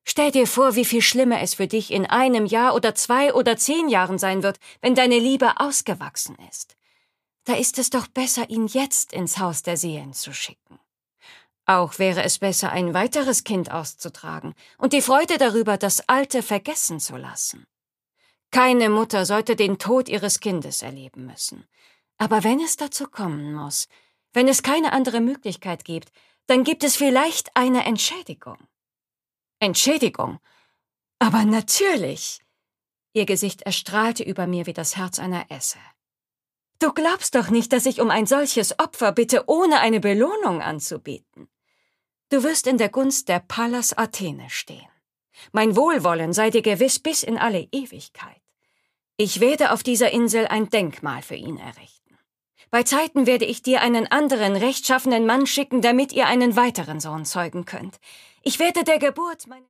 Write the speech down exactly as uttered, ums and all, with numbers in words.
Stell dir vor, wie viel schlimmer es für dich in einem Jahr oder zwei oder zehn Jahren sein wird, wenn deine Liebe ausgewachsen ist. Da ist es doch besser, ihn jetzt ins Haus der Seelen zu schicken. Auch wäre es besser, ein weiteres Kind auszutragen und die Freude darüber, das Alte vergessen zu lassen. Keine Mutter sollte den Tod ihres Kindes erleben müssen. Aber wenn es dazu kommen muss, wenn es keine andere Möglichkeit gibt, dann gibt es vielleicht eine Entschädigung. Entschädigung? Aber natürlich! Ihr Gesicht erstrahlte über mir wie das Herz einer Esse. Du glaubst doch nicht, dass ich um ein solches Opfer bitte, ohne eine Belohnung anzubieten. Du wirst in der Gunst der Pallas Athene stehen. Mein Wohlwollen sei dir gewiss bis in alle Ewigkeit. Ich werde auf dieser Insel ein Denkmal für ihn errichten. Bei Zeiten werde ich dir einen anderen rechtschaffenen Mann schicken, damit ihr einen weiteren Sohn zeugen könnt. Ich werde der Geburt meines